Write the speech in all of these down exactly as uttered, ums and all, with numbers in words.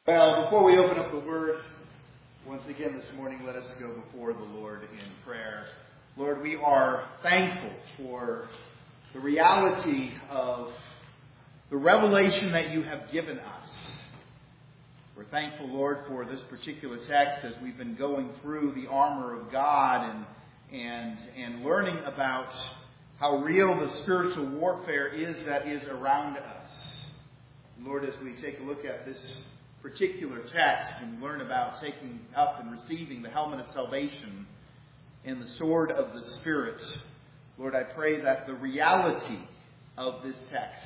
Well, before we open up the Word, once again this morning, let us go before the Lord in prayer. Lord, we are thankful for the reality of the revelation that you have given us. We're thankful, Lord, for this particular text as we've been going through the armor of God and and and learning about how real the spiritual warfare is that is around us. Lord, as we take a look at this particular text and learn about taking up and receiving the helmet of salvation and the sword of the Spirit, Lord, I pray that the reality of this text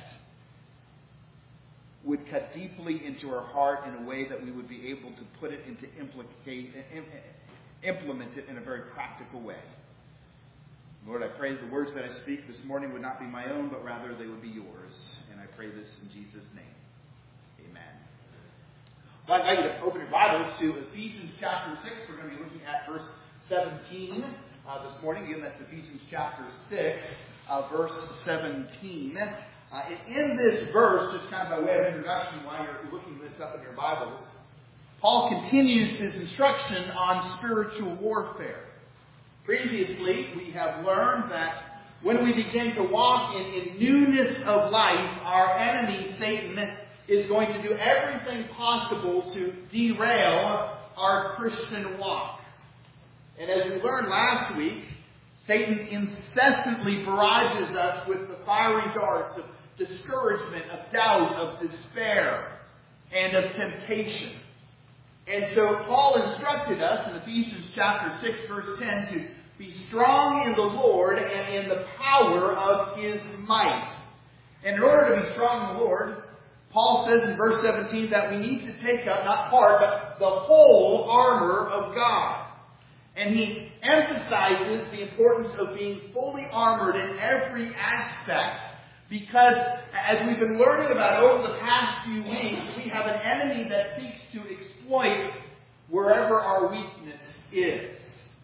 would cut deeply into our heart in a way that we would be able to put it into implicate, implement it in a very practical way. Lord, I pray the words that I speak this morning would not be my own, but rather they would be yours. And I pray this in Jesus' name. Amen. Well, I invite you to open your Bibles to Ephesians chapter six. We're going to be looking at verse seventeen uh, this morning. Again, that's Ephesians chapter six, uh, verse seventeen. Uh, in this verse, just kind of by way of introduction, while you're looking this up in your Bibles, Paul continues his instruction on spiritual warfare. Previously, we have learned that when we begin to walk in, in newness of life, our enemy, Satan, is going to do everything possible to derail our Christian walk. And as we learned last week, Satan incessantly barrages us with the fiery darts of discouragement, of doubt, of despair, and of temptation. And so Paul instructed us in Ephesians chapter six, verse ten, to be strong in the Lord and in the power of His might. And in order to be strong in the Lord, Paul says in verse seventeen that we need to take up, not part, but the whole armor of God. And he emphasizes the importance of being fully armored in every aspect, because as we've been learning about over the past few weeks, we have an enemy that seeks to exploit wherever our weakness is.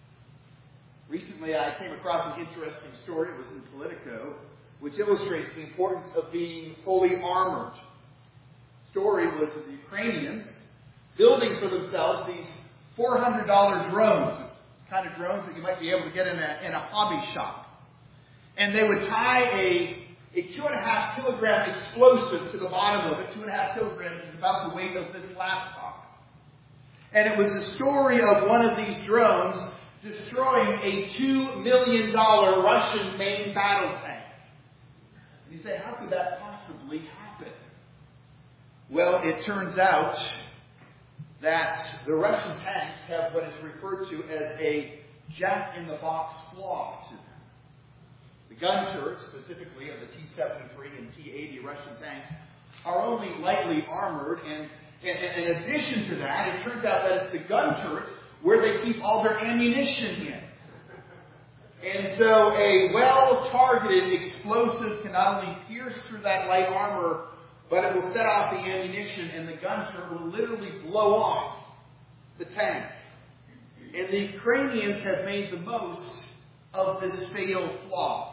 Recently I came across an interesting story, it was in Politico, which illustrates the importance of being fully armored. The story was of the Ukrainians building for themselves these four hundred dollars drones, the kind of drones that you might be able to get in a, in a hobby shop. And they would tie a A two and a half kilogram explosive to the bottom of it. Two and a half kilograms is about the weight of this laptop. And it was the story of one of these drones destroying a two million dollars Russian main battle tank. And you say, how could that possibly happen? Well, it turns out that the Russian tanks have what is referred to as a jack-in-the-box flaw to them. The gun turrets, specifically of the T seventy-three and T eighty Russian tanks, are only lightly armored. And, and, and in addition to that, it turns out that it's the gun turrets where they keep all their ammunition in. And so a well-targeted explosive can not only pierce through that light armor, but it will set off the ammunition, and the gun turret will literally blow off the tank. And the Ukrainians have made the most of this fatal flaw.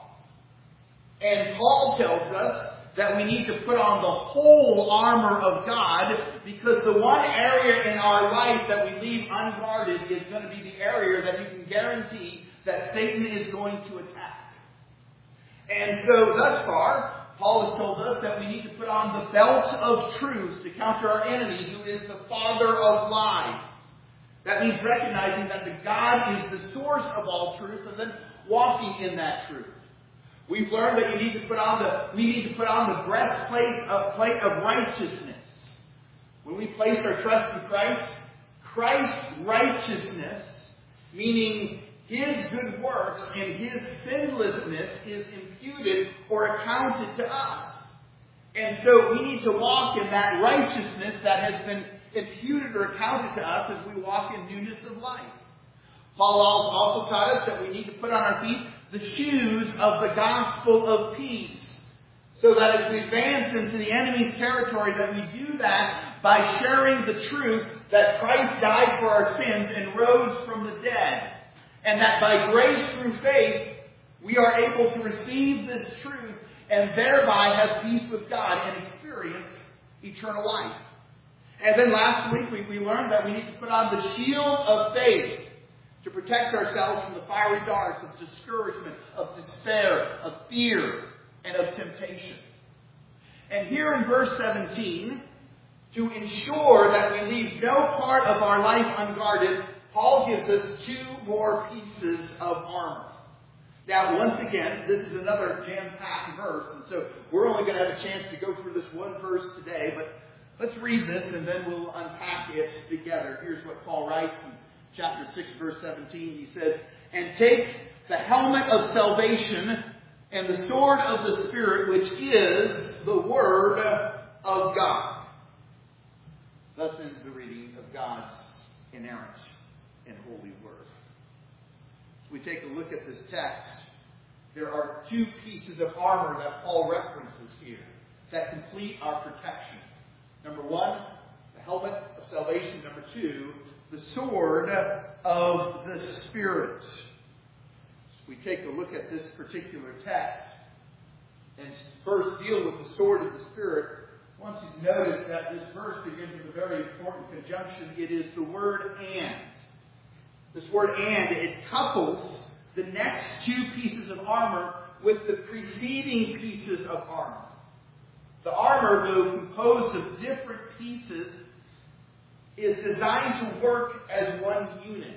And Paul tells us that we need to put on the whole armor of God, because the one area in our life that we leave unguarded is going to be the area that you can guarantee that Satan is going to attack. And so thus far, Paul has told us that we need to put on the belt of truth to counter our enemy, who is the father of lies. That means recognizing that the God is the source of all truth, and then walking in that truth. We've learned that you need to put on the we need to put on the breastplate of plate of righteousness. When we place our trust in Christ, Christ's righteousness, meaning His good works and His sinlessness, is imputed or accounted to us. And so we need to walk in that righteousness that has been imputed or accounted to us as we walk in newness of life. Paul also taught us that we need to put on our feet the shoes of the gospel of peace, so that as we advance into the enemy's territory, that we do that by sharing the truth that Christ died for our sins and rose from the dead, and that by grace through faith we are able to receive this truth and thereby have peace with God and experience eternal life. And then last week we, we learned that we need to put on the shield of faith to protect ourselves from the fiery darts of discouragement, of despair, of fear, and of temptation. And here in verse seventeen, to ensure that we leave no part of our life unguarded, Paul gives us two more pieces of armor. Now, once again, this is another jam-packed verse, and so we're only going to have a chance to go through this one verse today, but let's read this and then we'll unpack it together. Here's what Paul writes in chapter six, verse seventeen. He says, "And take the helmet of salvation and the sword of the Spirit, which is the Word of God." Thus ends the reading of God's inerrant and holy Word. As we take a look at this text, there are two pieces of armor that Paul references here that complete our protection. Number one, the helmet of salvation. Number two, the sword of the Spirit. As we take a look at this particular text and first deal with the sword of the Spirit, I want you to notice that this verse begins with a very important conjunction. It is the word "and." This word "and," it couples the next two pieces of armor with the preceding pieces of armor. The armor, though composed of different pieces, is designed to work as one unit.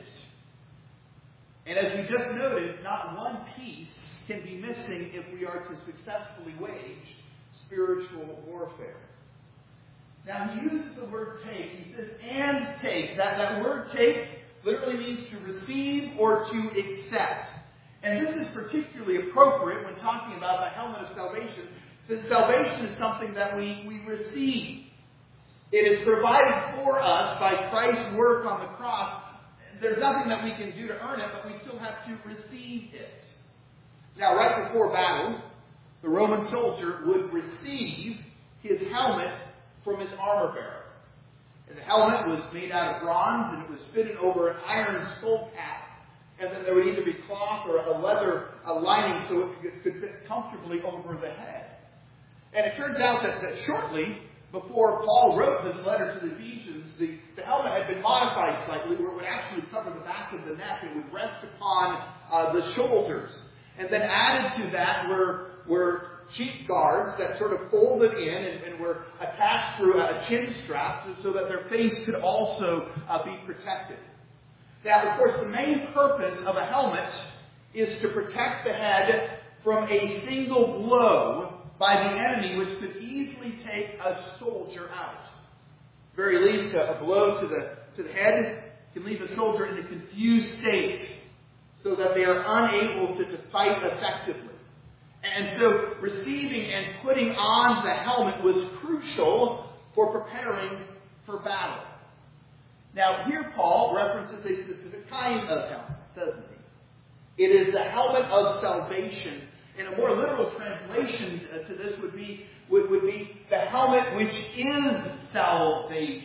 And as we just noted, not one piece can be missing if we are to successfully wage spiritual warfare. Now, he uses the word "take." He says, "and take." That, that word "take" literally means to receive or to accept. And this is particularly appropriate when talking about the helmet of salvation, since salvation is something that we, we receive. It is provided for us by Christ's work on the cross. There's nothing that we can do to earn it, but we still have to receive it. Now, right before battle, the Roman soldier would receive his helmet from his armor bearer. And the helmet was made out of bronze, and it was fitted over an iron skull cap. And then there would either be cloth or a leather a lining so it could, could fit comfortably over the head. And it turns out that, that shortly before Paul wrote this letter to the Ephesians, the, the helmet had been modified slightly, where it would actually cover the back of the neck. It would rest upon uh, the shoulders. And then added to that were, were cheek guards that sort of folded in and, and were attached through a chin strap so that their face could also uh, be protected. Now, of course, the main purpose of a helmet is to protect the head from a single blow by the enemy, which could easily take a soldier out. At the very least, a, a blow to the, to the head can leave a soldier in a confused state so that they are unable to, to fight effectively. And so receiving and putting on the helmet was crucial for preparing for battle. Now, here Paul references a specific kind of helmet, doesn't he? It is the helmet of salvation. And a more literal translation to this would be, would, would be the helmet which is salvation.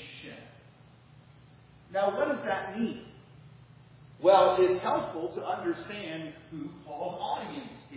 Now, what does that mean? Well, it's helpful to understand who Paul's audience is.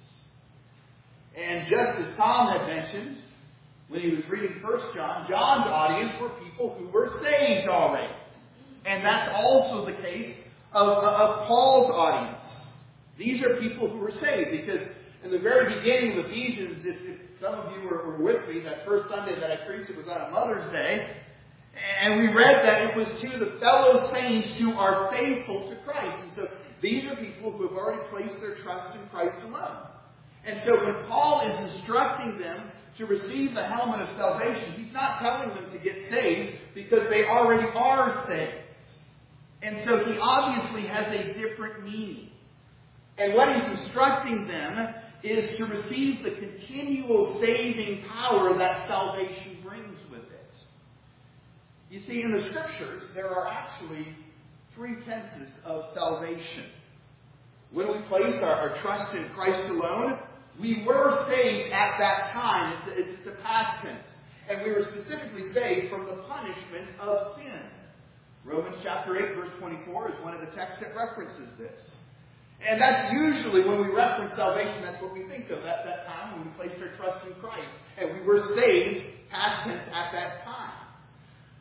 And just as Tom had mentioned, when he was reading First John, John's audience were people who were saved already. And that's also the case of, of Paul's audience. These are people who were saved, because in the very beginning of Ephesians, if, if some of you were, were with me, that first Sunday that I preached, it was on a Mother's Day, and we read that it was to the fellow saints who are faithful to Christ. And so these are people who have already placed their trust in Christ alone. And so when Paul is instructing them to receive the helmet of salvation, he's not telling them to get saved because they already are saved. And so he obviously has a different meaning. And what he's instructing them is to receive the continual saving power that salvation brings with it. You see, in the Scriptures, there are actually three tenses of salvation. When we place our, our trust in Christ alone, we were saved at that time. It's, it's the past tense. And we were specifically saved from the punishment of sin. Romans chapter eight, verse twenty-four is one of the texts that references this. And that's usually when we reference salvation, that's what we think of at that time when we placed our trust in Christ. And we were saved, past tense, at that time.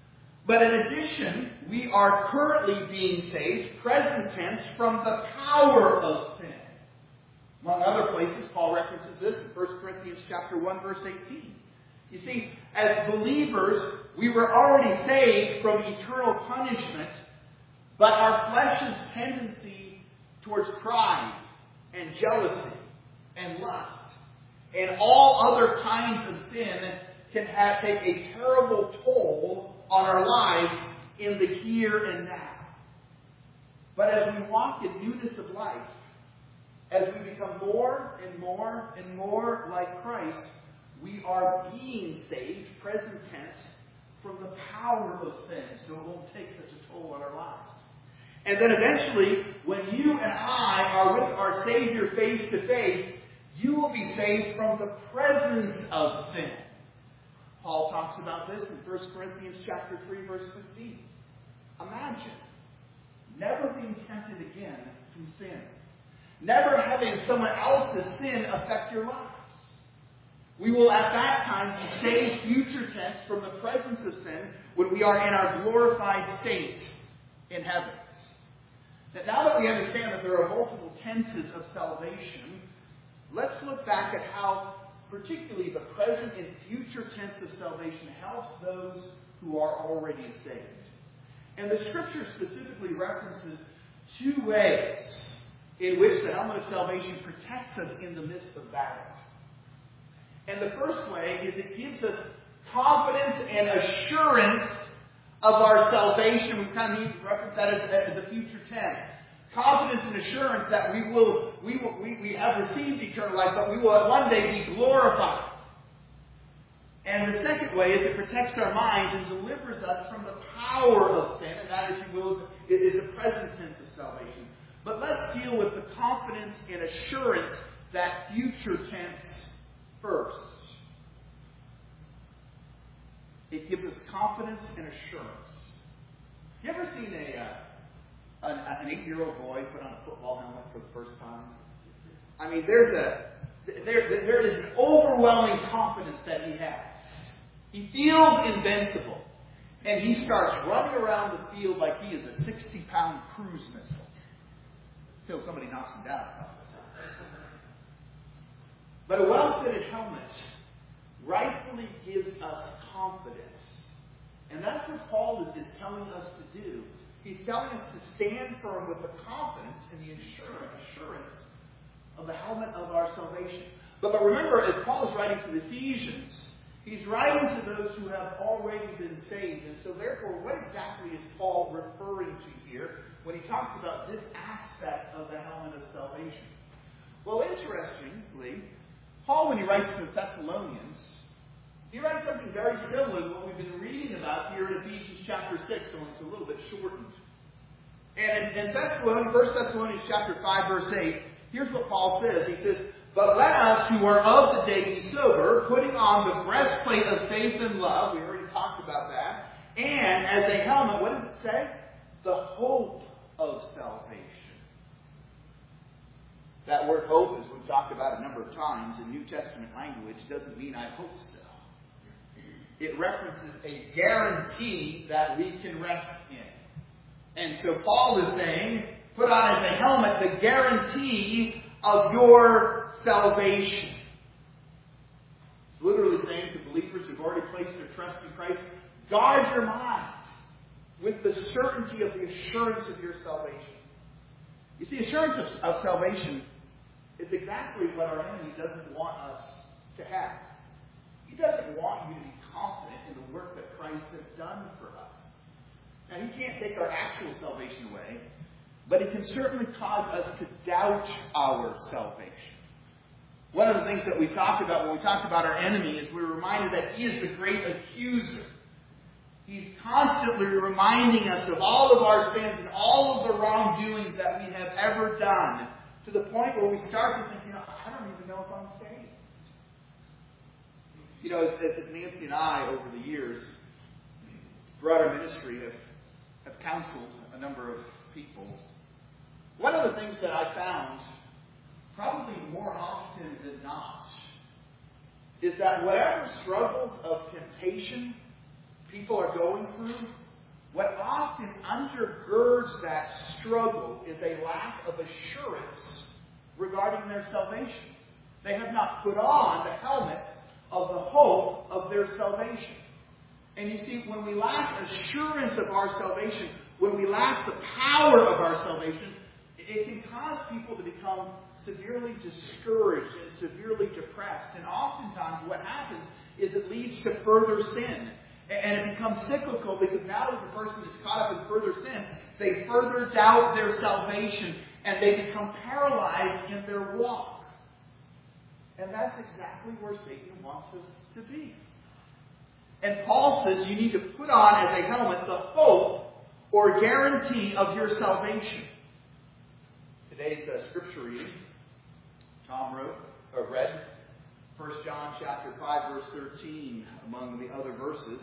But in addition, we are currently being saved, present tense, from the power of sin. Among other places, Paul references this in First Corinthians chapter one, verse eighteen. You see, as believers, we were already saved from eternal punishment, but our flesh's tendency towards pride and jealousy and lust and all other kinds of sin can have, take a terrible toll on our lives in the here and now. But as we walk in newness of life, as we become more and more and more like Christ, we are being saved, present tense, from the power of sin, so it won't take such a toll on our lives. And then eventually, when you and I are with our Savior face to face, you will be saved from the presence of sin. Paul talks about this in First Corinthians chapter three, verse fifteen. Imagine never being tempted again to sin. Never having someone else's sin affect your lives. We will at that time be saved future tense from the presence of sin when we are in our glorified state in heaven. Now that we understand that there are multiple tenses of salvation, let's look back at how particularly the present and future tense of salvation helps those who are already saved. And the Scripture specifically references two ways in which the helmet of salvation protects us in the midst of battle. And the first way is it gives us confidence and assurance of our salvation. We kind of reference that as, as a future tense. Confidence and assurance that we will, we will, we, we have received eternal life, but we will one day be glorified. And the second way is it protects our mind and delivers us from the power of sin, and that, if you will, is the present tense of salvation. But let's deal with the confidence and assurance, that future tense, first. It gives us confidence and assurance. You ever seen a uh, an, an eight-year-old boy put on a football helmet for the first time? I mean, there's a there there is an overwhelming confidence that he has. He feels invincible, and he starts running around the field like he is a sixty-pound cruise missile. Until somebody knocks him down a couple of times. But a well-fitted helmet rightfully gives us confidence. And that's what Paul is, is telling us to do. He's telling us to stand firm with the confidence and the assurance of the helmet of our salvation. But, but remember, as Paul is writing to the Ephesians, he's writing to those who have already been saved. And so therefore, what exactly is Paul referring to here when he talks about this aspect of the helmet of salvation? Well, interestingly, Paul, when he writes to the Thessalonians, he writes something very similar to what we've been reading about here in Ephesians chapter six, so it's a little bit shortened. And in, in Thessalonians, First Thessalonians chapter five, verse eight, here's what Paul says. He says, "But let us who are of the day be sober, putting on the breastplate of faith and love." We already talked about that. And as a helmet, what does it say? The hope of salvation. That word hope, as we've talked about a number of times in New Testament language, doesn't mean I hope so. It references a guarantee that we can rest in. And so Paul is saying, put on as a helmet the guarantee of your salvation. It's literally saying to believers who've already placed their trust in Christ, guard your mind with the certainty of the assurance of your salvation. You see, assurance of, of salvation is exactly what our enemy doesn't want us to have. He doesn't want you to be confident in the work that Christ has done for us. Now, he can't take our actual salvation away, but he can certainly cause us to doubt our salvation. One of the things that we talked about when we talked about our enemy is we're reminded that he is the great accuser. He's constantly reminding us of all of our sins and all of the wrongdoings that we have ever done, to the point where we start to think, you know, I don't even know if I'm saved. You know, as, as Nancy and I, over the years, throughout our ministry, have, have counseled a number of people. One of the things that I found, probably more often than not, is that whatever struggles of temptation people are going through, what often undergirds that struggle is a lack of assurance regarding their salvation. They have not put on the helmet of the hope of their salvation. And you see, when we lack assurance of our salvation, when we lack the power of our salvation, it can cause people to become severely discouraged and severely depressed. And oftentimes what happens is it leads to further sin. And it becomes cyclical because now that the person is caught up in further sin, they further doubt their salvation and they become paralyzed in their walk. And that's exactly where Satan wants us to be. And Paul says you need to put on as a helmet the hope or guarantee of your salvation. Today's uh, scripture reading, Tom wrote, or read, First John chapter five, verse thirteen, among the other verses.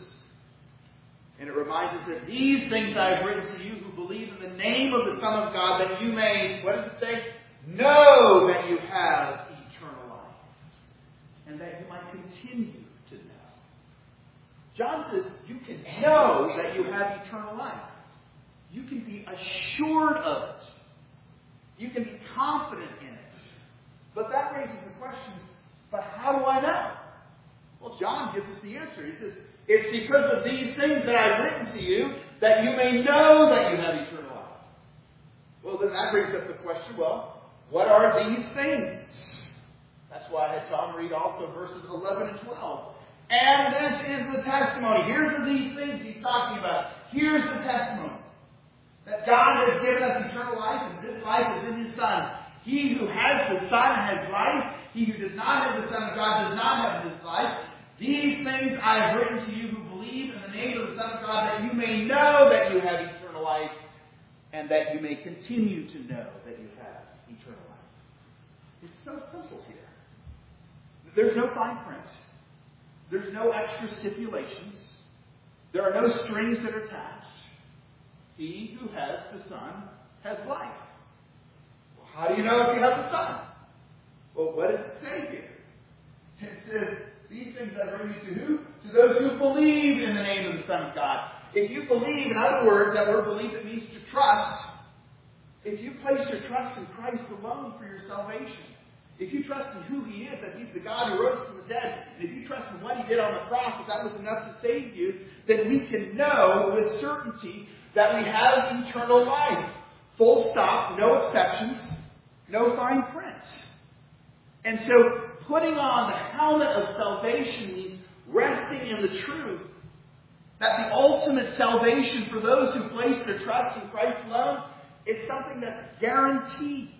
And it reminds us that these things I have written to you who believe in the name of the Son of God, that you may, what does it say? Know that you have eternal life. And that you might continue to know. John says you can know that you have eternal life. You can be assured of it. You can be confident in it. But that raises the question, but how do I know? Well, John gives us the answer. He says, it's because of these things that I've written to you that you may know that you have eternal life. Well, then that brings up the question, well, what are these things? That's why I had Tom read also verses eleven and twelve. And this is the testimony. Here's the these things he's talking about. Here's the testimony. That God has given us eternal life, and this life is in His Son. He who has the Son has life. He who does not have the Son of God does not have this life. These things I have written to you who believe in the name of the Son of God, that you may know that you have eternal life, and that you may continue to know that you have eternal life. It's so simple here. There's no fine print. There's no extra stipulations. There are no strings that are attached. He who has the Son has life. Well, how do you know if you have the Son? Well, what does it say here? It says, these things I bring you to who? To those who believe in the name of the Son of God. If you believe, in other words, that word believe, it means to trust. If you place your trust in Christ alone for your salvation, if you trust in who He is, that He's the God who rose from the dead, and if you trust in what He did on the cross, that that was enough to save you, then we can know with certainty that we have eternal life. Full stop, no exceptions, no fine print. And so, putting on the helmet of salvation means resting in the truth that the ultimate salvation for those who place their trust in Christ alone is something that's guaranteed.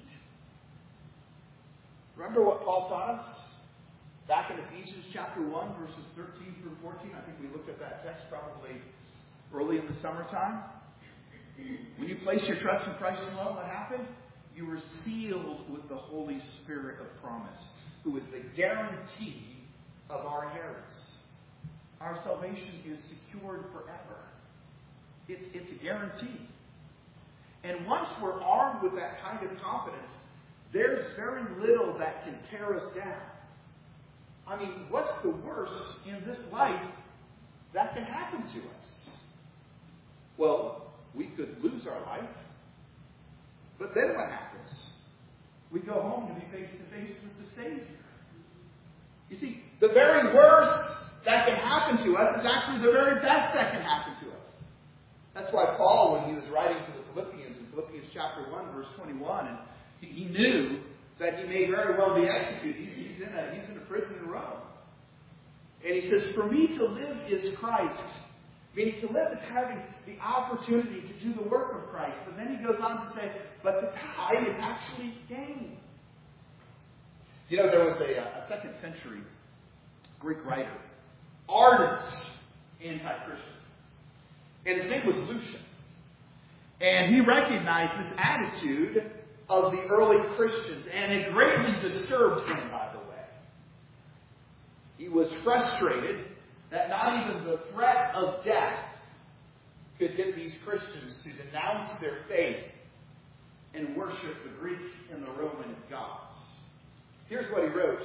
Remember what Paul taught us back in Ephesians chapter one, verses thirteen through fourteen? I think we looked at that text probably early in the summertime. When you place your trust in Christ alone, what happened? You were sealed with the Holy Spirit of promise, who is the guarantee of our inheritance. Our salvation is secured forever. It, it's a guarantee. And once we're armed with that kind of confidence, there's very little that can tear us down. I mean, what's the worst in this life that can happen to us? Well, we could lose our life. But then what happens? We go home to be face to face with the Savior. You see, the very worst that can happen to us is actually the very best that can happen to us. That's why Paul, when he was writing to the Philippians, in Philippians chapter one, verse twenty-one, and he, he knew that he may very well be executed. He's, he's, in a, he's in a prison in Rome. And he says, for me to live is Christ. Meaning to live is having the opportunity to do the work of Christ. And then he goes on to say, but the tide is actually gain. You know, there was a, a second century Greek writer, ardent anti-Christian. And his name was Lucian. And he recognized this attitude of the early Christians. And it greatly disturbed him, by the way. He was frustrated that not even the threat of death could get these Christians to denounce their faith and worship the Greek and the Roman gods. Here's what he wrote.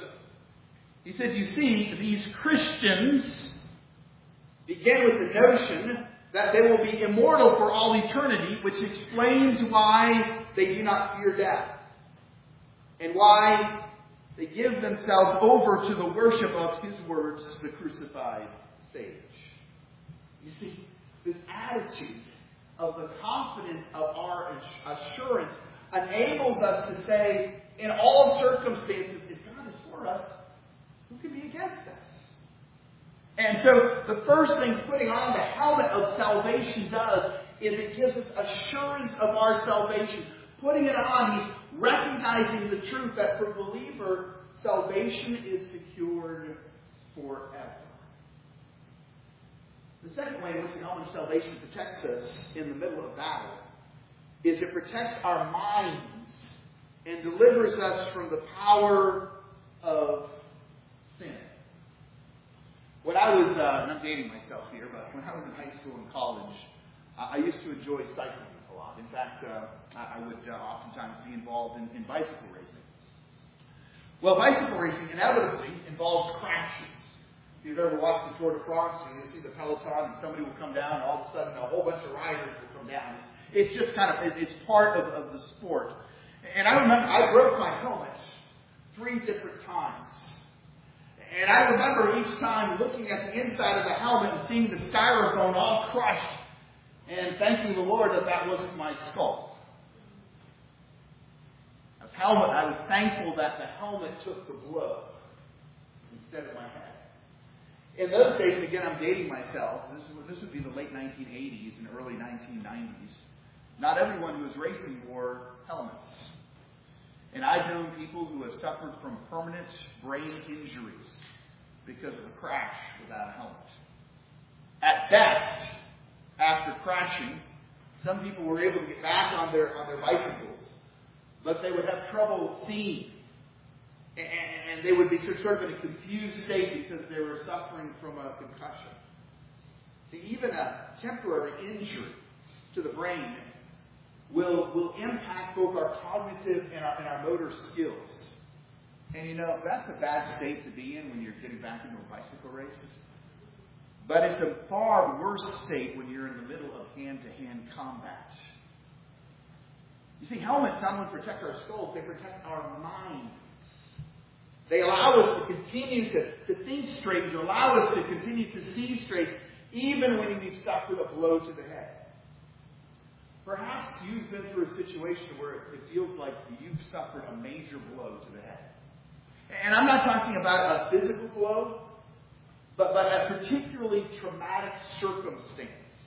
He said, you see, these Christians begin with the notion that they will be immortal for all eternity, which explains why they do not fear death and why they give themselves over to the worship of His words, the crucified sage. You see, this attitude of the confidence of our assurance enables us to say, in all circumstances, if God is for us, who can be against us? And so the first thing putting on the helmet of salvation does is it gives us assurance of our salvation. Putting it on means recognizing the truth that for a believer, salvation is secured forever. The second way in which the helmet of salvation protects us in the middle of battle is it protects our minds and delivers us from the power of sin. When I was, uh, and I'm dating myself here, but when I was in high school and college, uh, I used to enjoy cycling a lot. In fact, uh, I would uh, oftentimes be involved in, in bicycle racing. Well, bicycle racing inevitably involves crashes. If you've ever watched the Tour de France, and you see the peloton, and somebody will come down, and all of a sudden a whole bunch of riders will come down. It's, it's just kind of, it's part of, of the sport. And I remember I broke my helmet three different times. And I remember each time looking at the inside of the helmet and seeing the styrofoam all crushed, and thanking the Lord that that wasn't my skull. As helmet, I was thankful that the helmet took the blow instead of my head. In those days, again, I'm dating myself. This, this would be the late nineteen eighties and early nineteen nineties. Not everyone who was racing wore helmets. And I've known people who have suffered from permanent brain injuries because of a crash without a helmet. At best, after crashing, some people were able to get back on their on their bicycles, but they would have trouble seeing. And they would be sort of in a confused state because they were suffering from a concussion. See, even a temporary injury to the brain will, will impact both our cognitive and our, and our motor skills. And you know, that's a bad state to be in when you're getting back into a bicycle race. But it's a far worse state when you're in the middle of hand-to-hand combat. You see, helmets not only protect our skulls, they protect our minds. They allow us to continue to, to think straight, to allow us to continue to see straight, even when we've suffered a blow to the head. Perhaps you've been through a situation where it feels like you've suffered a major blow to the head. And I'm not talking about a physical blow, but, but a particularly traumatic circumstance.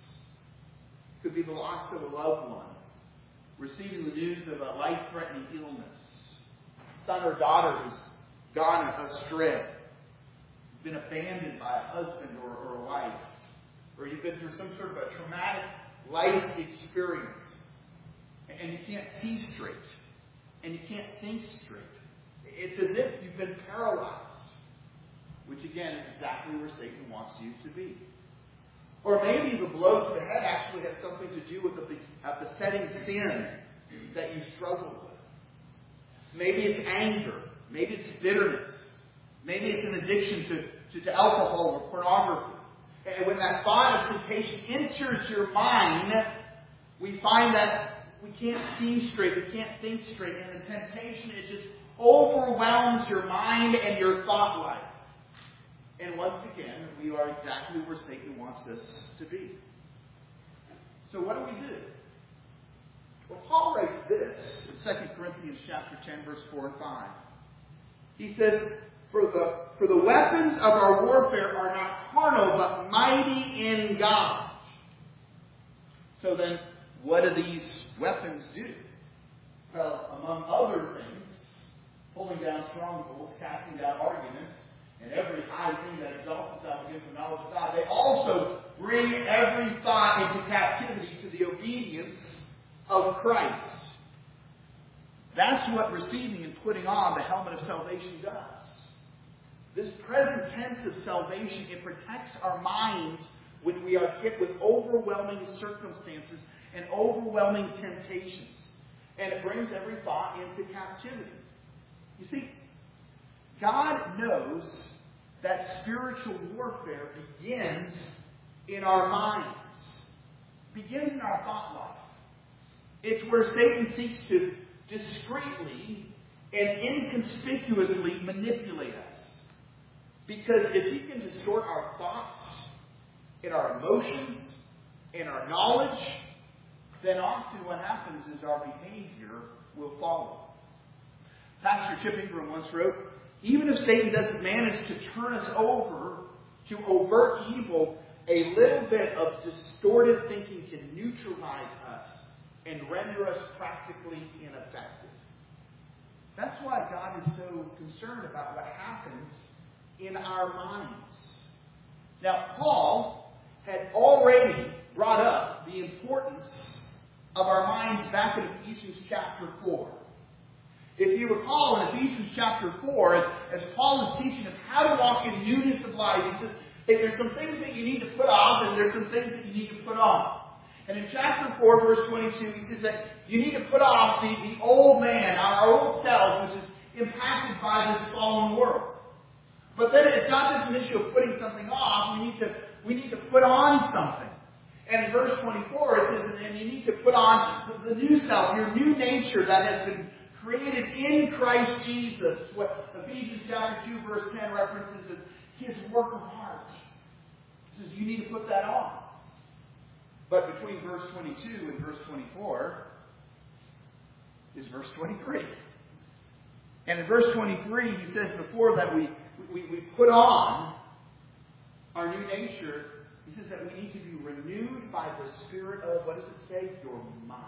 It could be the loss of a loved one, receiving the news of a life-threatening illness, son or daughter who's gone astray, been abandoned by a husband or, or a wife, or you've been through some sort of a traumatic life experience, and you can't see straight, and you can't think straight. It's as if you've been paralyzed, which again is exactly where Satan wants you to be. Or maybe the blow to the head actually has something to do with the besetting sin that you struggle with. Maybe it's anger. Maybe it's bitterness. Maybe it's an addiction to, to, to alcohol or pornography. And when that thought of temptation enters your mind, we find that we can't see straight, we can't think straight, and the temptation, it just overwhelms your mind and your thought life. And once again, we are exactly where Satan wants us to be. So what do we do? Well, Paul writes this in Second Corinthians chapter ten, verse four and five. He says, for the, for the weapons of our warfare are not carnal, but mighty in God. So then, what do these weapons do? Well, among other things, pulling down strongholds, casting down arguments, and every high thing that exalts itself against the knowledge of God, they also bring every thought into captivity to the obedience of Christ. That's what receiving and putting on the helmet of salvation does. This present tense of salvation, it protects our minds when we are hit with overwhelming circumstances and overwhelming temptations. And it brings every thought into captivity. You see, God knows that spiritual warfare begins in our minds. begins in our thought life. It's where Satan seeks to discreetly and inconspicuously manipulate us. Because if he can distort our thoughts, in our emotions, in our knowledge, then often what happens is our behavior will follow. Pastor Chip Ingram once wrote, even if Satan doesn't manage to turn us over to overt evil, a little bit of distorted thinking can neutralize us and render us practically ineffective. That's why God is so concerned about what happens in our minds. Now, Paul had already brought up the importance of our minds back in Ephesians chapter four. If you recall in Ephesians chapter four, as, as Paul is teaching us how to walk in newness of life, he says, hey, there's some things that you need to put off and there's some things that you need to put on. And in chapter four, verse twenty-two, he says that you need to put off the, the old man, our old self, which is impacted by this fallen world. But then it's not just an issue of putting something off. We need to, we need to put on something. And in verse twenty-four, it says, and you need to put on the, the new self, your new nature that has been created in Christ Jesus. What Ephesians chapter two, verse ten references as his work of art. It says you need to put that on. But between verse twenty-two and verse twenty-four is verse twenty-three. And in verse twenty-three, he says before that we, we, we put on our new nature, he says that we need to be renewed by the Spirit of, what does it say? Your mind.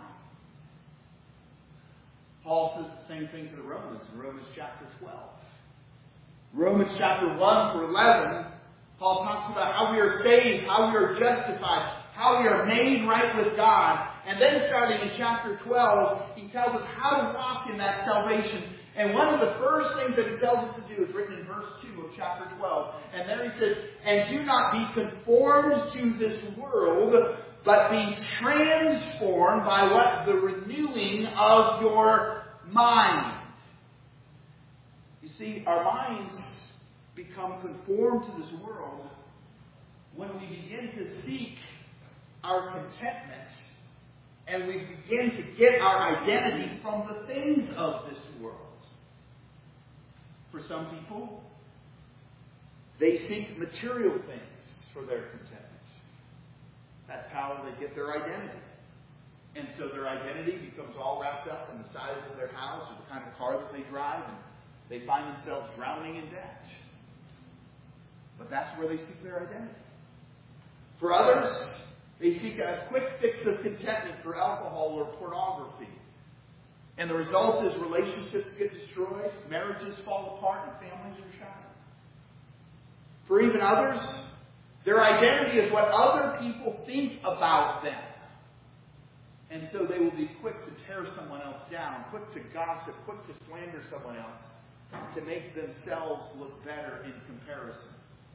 Paul says the same thing to the Romans in Romans chapter twelve. Romans chapter one through eleven, Paul talks about how we are saved, how we are justified, how we are made right with God. And then starting in chapter twelve, he tells us how to walk in that salvation. And one of the first things that he tells us to do is written in verse two of chapter twelve. And there he says, and do not be conformed to this world, but be transformed by what? The renewing of your mind. You see, our minds become conformed to this world when we begin to seek our contentment and we begin to get our identity from the things of this world. For some people, they seek material things for their contentment. That's how they get their identity. And so their identity becomes all wrapped up in the size of their house or the kind of car that they drive, and they find themselves drowning in debt. But that's where they seek their identity. For others, they seek a quick fix of contentment for alcohol or pornography. And the result is relationships get destroyed, marriages fall apart, and families are shattered. For even others, their identity is what other people think about them. And so they will be quick to tear someone else down, quick to gossip, quick to slander someone else, to make themselves look better in comparison.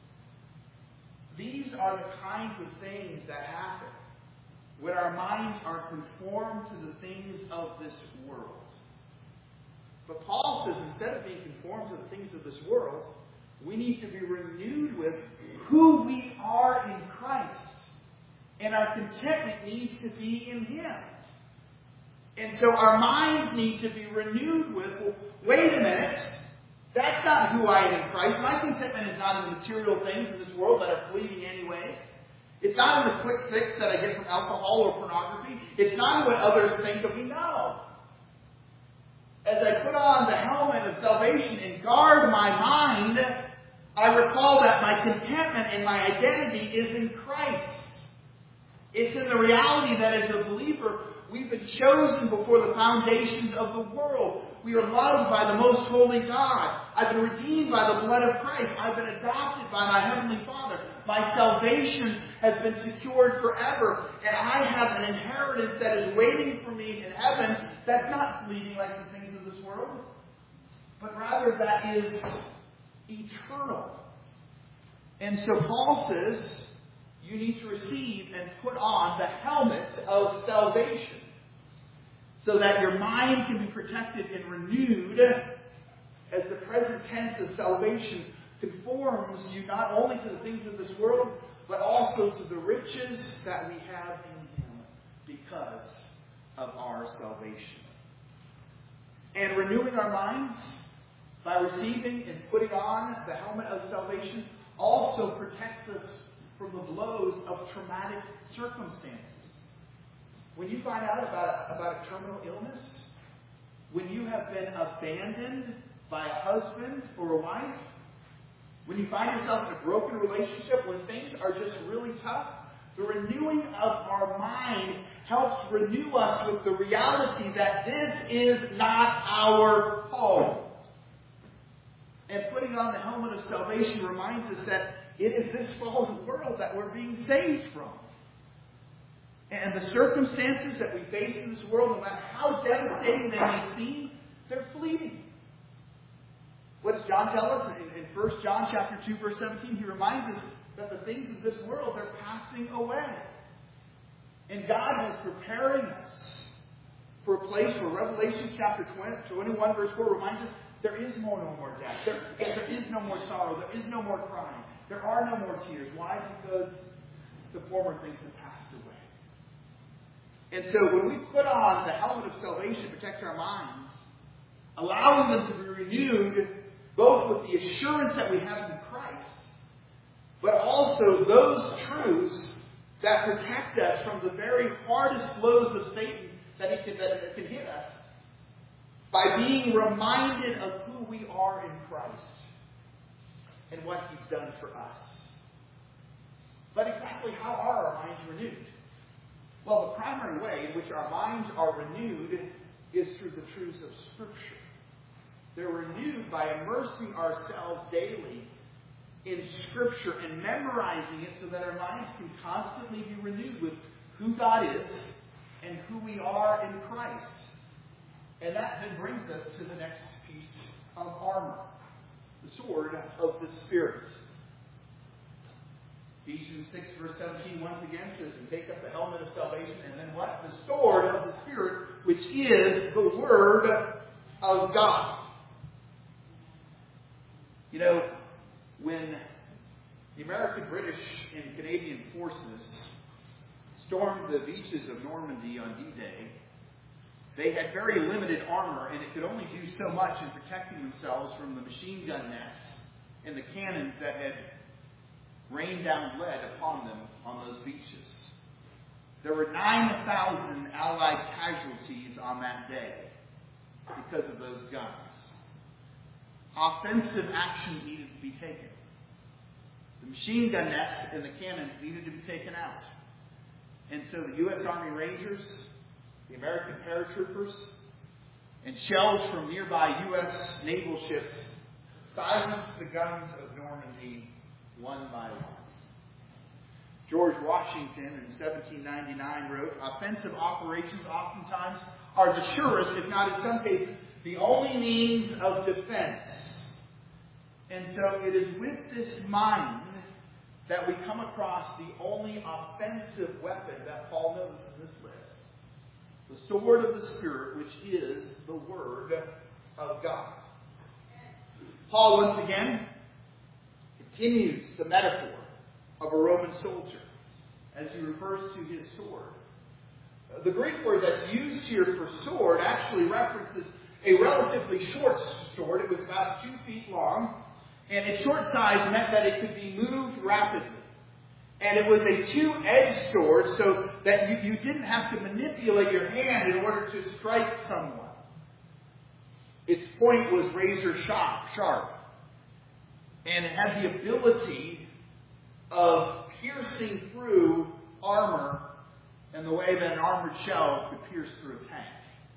These are the kinds of things that happen when our minds are conformed to the things of this world. But Paul says instead of being conformed to the things of this world, we need to be renewed with who we are in Christ. And our contentment needs to be in Him. And so our minds need to be renewed with, well, wait a minute, that's not who I am in Christ. My contentment is not in the material things in this world that are fleeting anyway. It's not in the quick fix that I get from alcohol or pornography. It's not in what others think of me. No. As I put on the helmet of salvation and guard my mind, I recall that my contentment and my identity is in Christ. It's in the reality that as a believer, we've been chosen before the foundations of the world. We are loved by the most holy God. I've been redeemed by the blood of Christ. I've been adopted by my Heavenly Father. My salvation has been secured forever. And I have an inheritance that is waiting for me in heaven that's not fleeting like the things of this world, but rather that is eternal. And so Paul says, you need to receive and put on the helmet of salvation so that your mind can be protected and renewed as the present tense of salvation conforms you not only to the things of this world, but also to the riches that we have in Him. because of our salvation. And renewing our minds by receiving and putting on the helmet of salvation also protects us from the blows of traumatic circumstances. When you find out about a, about a terminal illness, when you have been abandoned by a husband or a wife, when you find yourself in a broken relationship, when things are just really tough, the renewing of our mind helps renew us with the reality that this is not our home. And putting on the helmet of salvation reminds us that it is this fallen world that we're being saved from. And the circumstances that we face in this world, no matter how devastating they may seem, they're fleeting. What does John tell us in, in First John chapter two, verse seventeen? He reminds us that the things of this world, they're passing away. And God is preparing us for a place where Revelation chapter twenty-one, verse four reminds us there is no, no more death. There, there is no more sorrow. There is no more crying. There are no more tears. Why? Because the former things have passed away. And so when we put on the helmet of salvation to protect our minds, allowing them to be renewed both with the assurance that we have in Christ, but also those truths that protect us from the very hardest blows of Satan that, he can, that can hit us, by being reminded of who we are in Christ and what He's done for us. But exactly how are our minds renewed? Well, the primary way in which our minds are renewed is through the truths of Scripture. They're renewed by immersing ourselves daily in Scripture and memorizing it so that our minds can constantly be renewed with who God is and who we are in Christ. And that then brings us to the next piece of armor, the sword of the Spirit. Ephesians six, verse seventeen, once again says, and take up the helmet of salvation, and then what? The sword of the Spirit, which is the Word of God. You know, when the American, British, and Canadian forces stormed the beaches of Normandy on D-Day, they had very limited armor, and it could only do so much in protecting themselves from the machine gun nests and the cannons that had rained down lead upon them on those beaches. There were nine thousand Allied casualties on that day because of those guns. Offensive action needed to be taken. The machine gun nests and the cannons needed to be taken out. And so the U S Army Rangers, the American paratroopers, and shells from nearby U S naval ships silenced the guns of Normandy one by one. George Washington in seventeen ninety-nine wrote, offensive operations oftentimes are the surest, if not in some cases, the only means of defense. And so it is with this mind that we come across the only offensive weapon that Paul notes in this list. The sword of the Spirit, which is the Word of God. Paul, once again, continues the metaphor of a Roman soldier as he refers to his sword. The Greek word that's used here for sword actually references a relatively short sword. It was about two feet long, and its short size meant that it could be moved rapidly. And it was a two-edged sword so that you, you didn't have to manipulate your hand in order to strike someone. Its point was razor sharp, sharp. And it had the ability of piercing through armor in the way that an armored shell could pierce through a tank.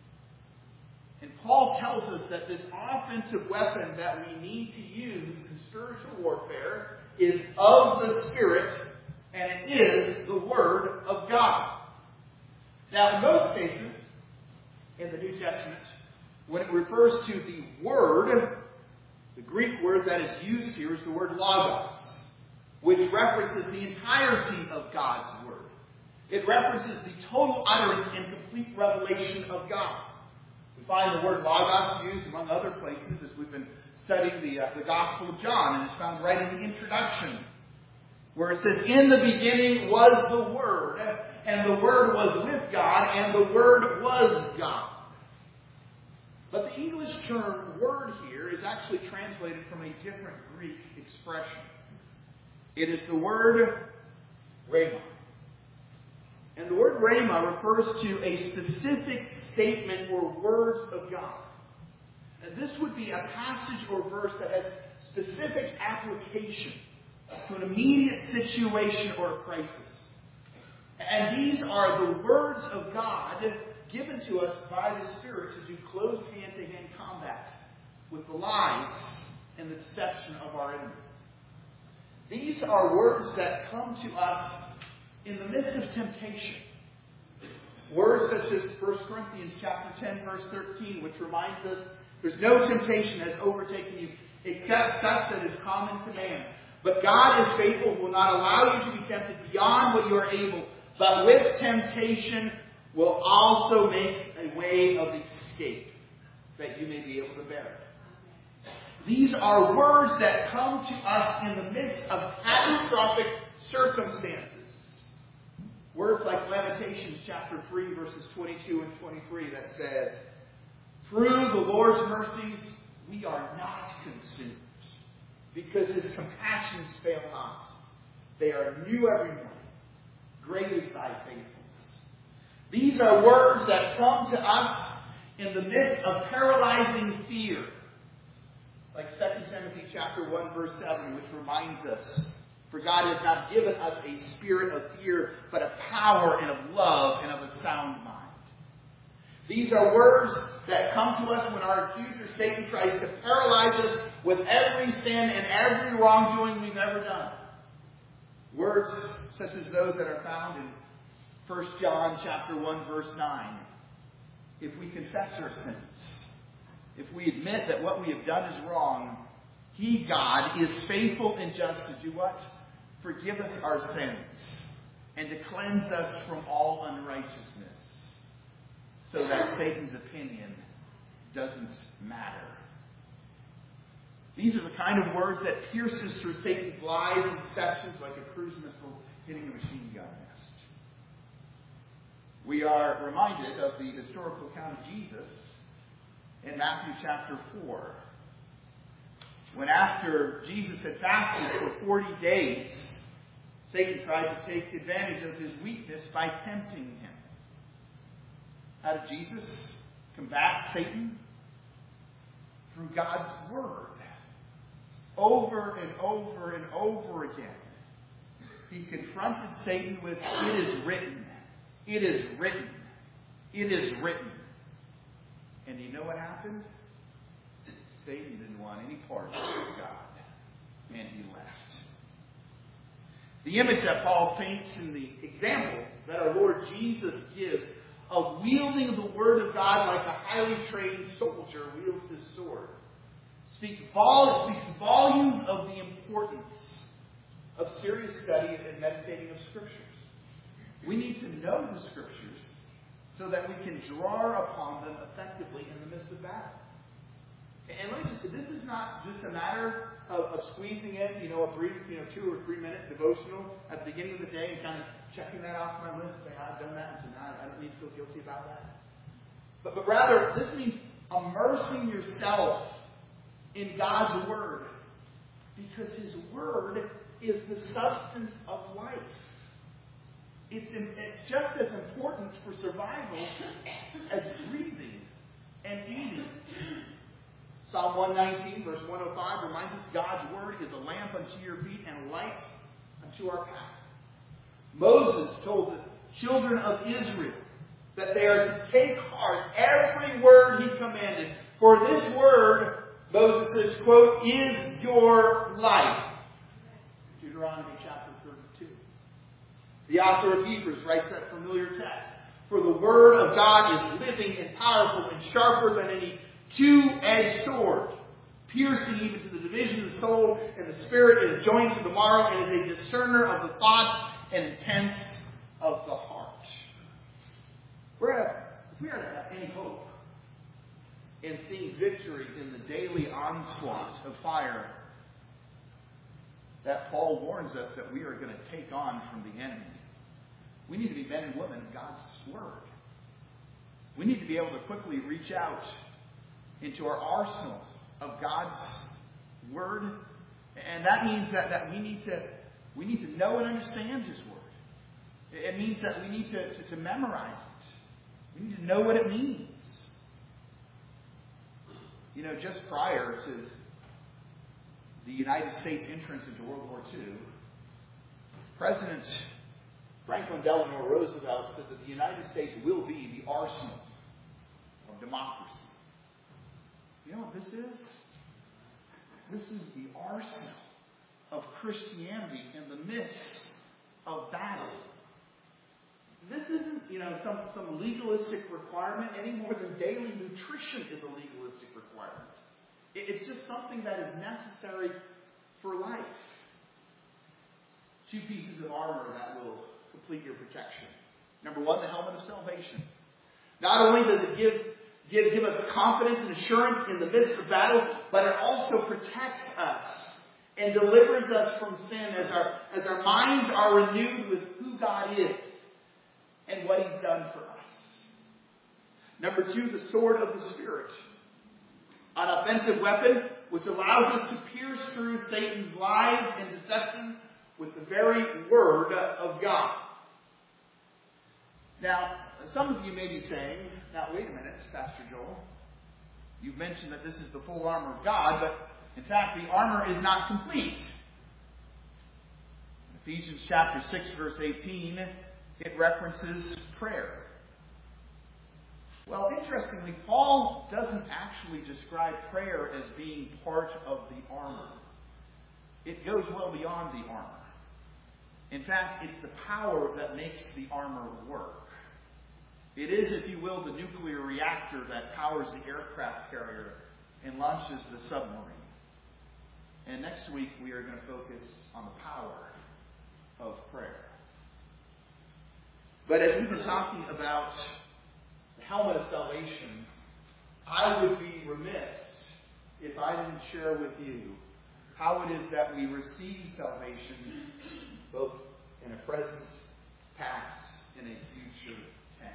And Paul tells us that this offensive weapon that we need to use in spiritual warfare is of the Spirit, and it is the Word of God. Now, in most cases, in the New Testament, when it refers to the Word, the Greek word that is used here is the word logos, which references the entirety of God's Word. It references the total utterance and complete revelation of God. We find the word logos used among other places as we've been studying the, uh, the Gospel of John, and it's found right in the introduction where it says, in the beginning was the Word, and the Word was with God, and the Word was God. But the English term word here is actually translated from a different Greek expression. It is the word rhema. And the word rhema refers to a specific statement or words of God. And this would be a passage or verse that has specific application to an immediate situation or a crisis. And these are the words of God given to us by the Spirit to do close hand-to-hand combat with the lies and the deception of our enemy. These are words that come to us in the midst of temptation. Words such as First Corinthians chapter ten, verse thirteen, which reminds us, there's no temptation has overtaken you except such that is common to man. But God is faithful, will not allow you to be tempted beyond what you are able, but with temptation will also make a way of escape, that you may be able to bear it. These are words that come to us in the midst of catastrophic circumstances. Words like Lamentations chapter three, verses twenty-two and twenty-three that says, through the Lord's mercies we are not consumed, because His compassions fail not. They are new every morning. Great is thy faithfulness. These are words that come to us in the midst of paralyzing fear. Like Second Timothy chapter one, verse seven, which reminds us, for God has not given us a spirit of fear, but of power and of love and of a sound mind. These are words that come to us when our accuser Satan tries to paralyze us with every sin and every wrongdoing we've ever done. Words such as those that are found in First John chapter one, verse nine. If we confess our sins, if we admit that what we have done is wrong, He, God, is faithful and just to do what? Forgive us our sins and to cleanse us from all unrighteousness, so that Satan's opinion doesn't matter. These are the kind of words that pierces through Satan's lies and deceptions like a cruise missile hitting a machine gun nest. We are reminded of the historical account of Jesus in Matthew chapter four. When after Jesus had fasted for forty days, Satan tried to take advantage of his weakness by tempting him. How did Jesus combat Satan? Through God's Word. Over and over and over again, He confronted Satan with, it is written, it is written, it is written. And you know what happened? Satan didn't want any part of God, and he left. The image that Paul paints in the example that our Lord Jesus gives of wielding the Word of God like a highly trained soldier wields his sword speaks volumes of the importance of serious study and meditating of Scriptures. We need to know the Scriptures so that we can draw upon them effectively in the midst of battle. And let me just say, this is not just a matter of, of squeezing in, you know, a brief, you know, two or three minute devotional at the beginning of the day and kind of checking that off my list, saying, I've done that, and so now I don't need to feel guilty about that. But, but rather, this means immersing yourself in God's Word, because His Word is the substance of life. It's, it's just as important for survival as breathing and eating. Psalm one nineteen, verse one oh five reminds us God's Word is a lamp unto your feet and a light unto our path. Moses told the children of Israel that they are to take heart every word he commanded. For this word, Moses says, quote, is your life. Deuteronomy chapter thirty-two. The author of Hebrews writes that familiar text. For the word of God is living and powerful and sharper than any two-edged sword, piercing even to the division of the soul and the spirit, and is joined to the marrow, and is a discerner of the thoughts and intents of the heart. We're at, if we are to have any hope in seeing victory in the daily onslaught of fire, that Paul warns us that we are going to take on from the enemy. We need to be men and women of God's Word. We need to be able to quickly reach out into our arsenal of God's Word. And that means that, that we need to we need to know and understand His Word. It means that we need to, to, to memorize it. We need to know what it means. You know, just prior to the United States entrance into World War Two, President Franklin Delano Roosevelt said that the United States will be the arsenal of democracy. You know what this is? This is the arsenal of Christianity in the midst of battle. This isn't, you know, some, some legalistic requirement any more than daily nutrition is a legalistic requirement. It, it's just something that is necessary for life. Two pieces of armor that will complete your protection. Number one, the helmet of salvation. Not only does it give, give, give us confidence and assurance in the midst of battle, but it also protects us and delivers us from sin as our, as our minds are renewed with who God is and what He's done for us. Number two, the sword of the Spirit. An offensive weapon which allows us to pierce through Satan's lies and deceptions with the very Word of God. Now, some of you may be saying, now wait a minute, Pastor Joel. You've mentioned that this is the full armor of God, but in fact the armor is not complete. In Ephesians chapter six, verse eighteen, it references prayer. Well, interestingly, Paul doesn't actually describe prayer as being part of the armor. It goes well beyond the armor. In fact, it's the power that makes the armor work. It is, if you will, the nuclear reactor that powers the aircraft carrier and launches the submarine. And next week we are going to focus on the power of prayer. But as we've been talking about the helmet of salvation, I would be remiss if I didn't share with you how it is that we receive salvation both in a present, past, and a future tense.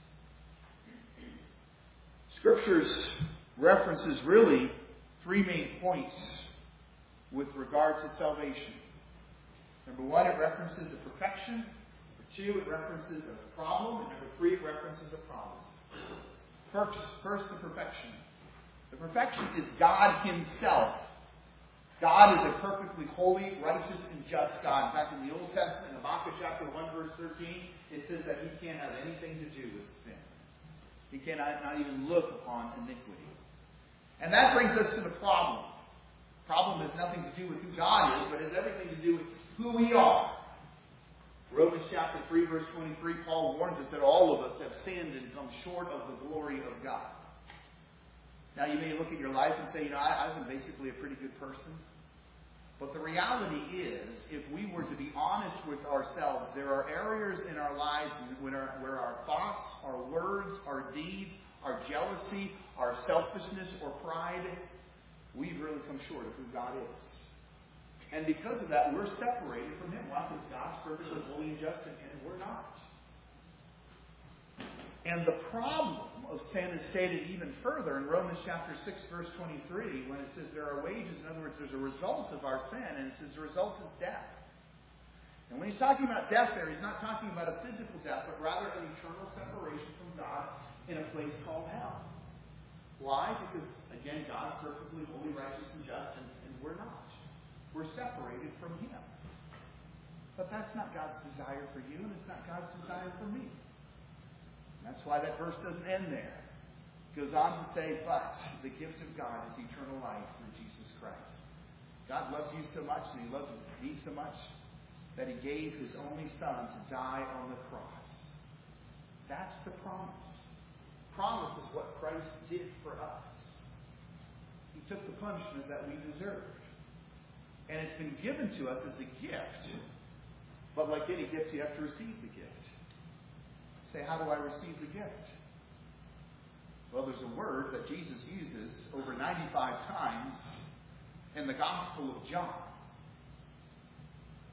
Scripture's references really three main points with regard to salvation. Number one, it references the perfection. Number two, it references a problem. And number three, it references a promise. First, first, the perfection. The perfection is God Himself. God is a perfectly holy, righteous, and just God. In fact, in the Old Testament, in Habakkuk chapter one, verse thirteen, it says that He can't have anything to do with sin. He cannot not even look upon iniquity. And that brings us to the problem. The problem has nothing to do with who God is, but has everything to do with who we are. Romans chapter three, verse twenty-three, Paul warns us that all of us have sinned and come short of the glory of God. Now, you may look at your life and say, you know, I, I've been basically a pretty good person. But the reality is, if we were to be honest with ourselves, there are areas in our lives where our, where our thoughts, our words, our deeds, our jealousy, our selfishness or pride, we've really come short of who God is. And because of that, we're separated from Him. Why? Because God's perfectly holy and just, and we're not. And the problem of sin is stated even further in Romans chapter six, verse twenty-three, when it says there are wages. In other words, there's a result of our sin, and it says the result is death. And when he's talking about death there, he's not talking about a physical death, but rather an eternal separation from God in a place called hell. Why? Because, again, God's perfectly holy, righteous, and just, and, and we're not. We're separated from Him. But that's not God's desire for you, and it's not God's desire for me. That's why that verse doesn't end there. It goes on to say, but the gift of God is eternal life through Jesus Christ. God loved you so much, and He loved me so much, that He gave His only Son to die on the cross. That's the promise. Promise is what Christ did for us. He took the punishment that we deserved. And it's been given to us as a gift. But like any gift, you have to receive the gift. Say, how do I receive the gift? Well, there's a word that Jesus uses over ninety-five times in the Gospel of John.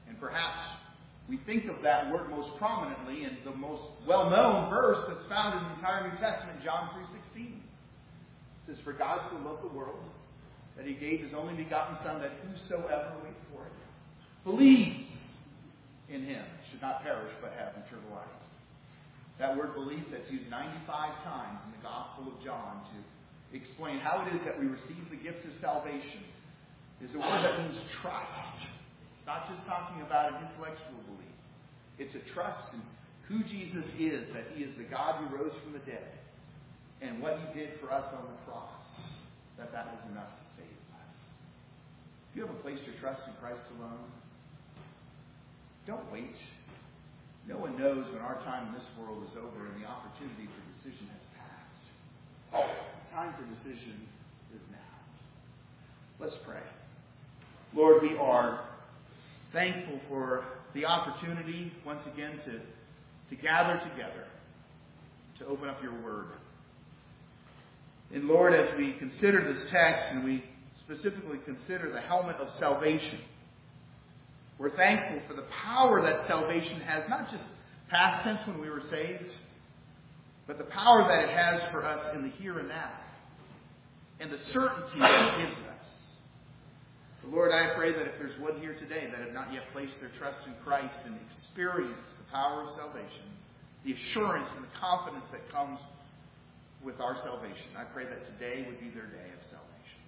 And perhaps we think of that word most prominently in the most well-known verse that's found in the entire New Testament, John three sixteen. It says, "For God so loved the world that he gave his only begotten Son, that whosoever," wait for it, "believes in him should not perish but have eternal life." That word "believe" that's used ninety-five times in the Gospel of John to explain how it is that we receive the gift of salvation is a word that means trust. It's not just talking about an intellectual belief. It's a trust in who Jesus is, that he is the God who rose from the dead, and what he did for us on the cross, that that was enough to save us. If you haven't placed your trust in Christ alone, don't wait. No one knows when our time in this world is over and the opportunity for decision has passed. The time for decision is now. Let's pray. Lord, we are thankful for the opportunity once again to, to gather together, to open up your word. And Lord, as we consider this text and we specifically consider the helmet of salvation, we're thankful for the power that salvation has, not just past tense when we were saved, but the power that it has for us in the here and now, and the certainty that it gives us. So Lord, I pray that if there's one here today that have not yet placed their trust in Christ and experienced the power of salvation, the assurance and the confidence that comes with our salvation, I pray that today would be their day of salvation.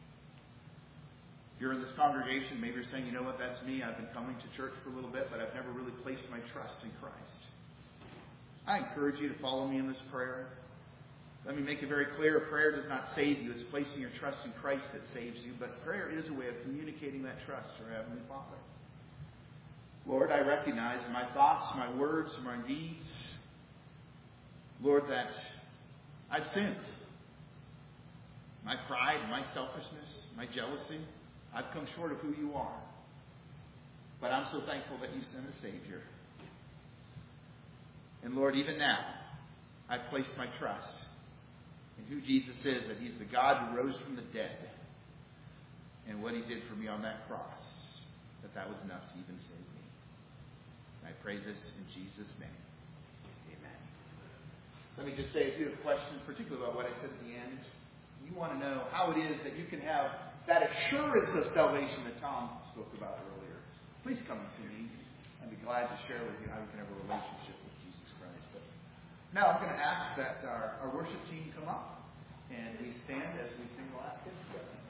If you're in this congregation, maybe you're saying, you know what, that's me. I've been coming to church for a little bit, but I've never really placed my trust in Christ. I encourage you to follow me in this prayer. Let me make it very clear. Prayer does not save you. It's placing your trust in Christ that saves you. But prayer is a way of communicating that trust to our Heavenly Father. Lord, I recognize in my thoughts, my words, my deeds, Lord, that I've sinned. My pride, my selfishness, my jealousy, I've come short of who you are. But I'm so thankful that you sent a Savior. And Lord, even now, I've placed my trust in who Jesus is, that he's the God who rose from the dead, and what he did for me on that cross, that that was enough to even save me. And I pray this in Jesus' name. Amen. Let me just say, if you have questions, particularly about what I said at the end, you want to know how it is that you can have that assurance of salvation that Tom spoke about earlier, please come and see me. I'd be glad to share with you how you can have a relationship with Jesus Christ. But now I'm going to ask that our, our worship team come up and we stand as we sing the last hymn together.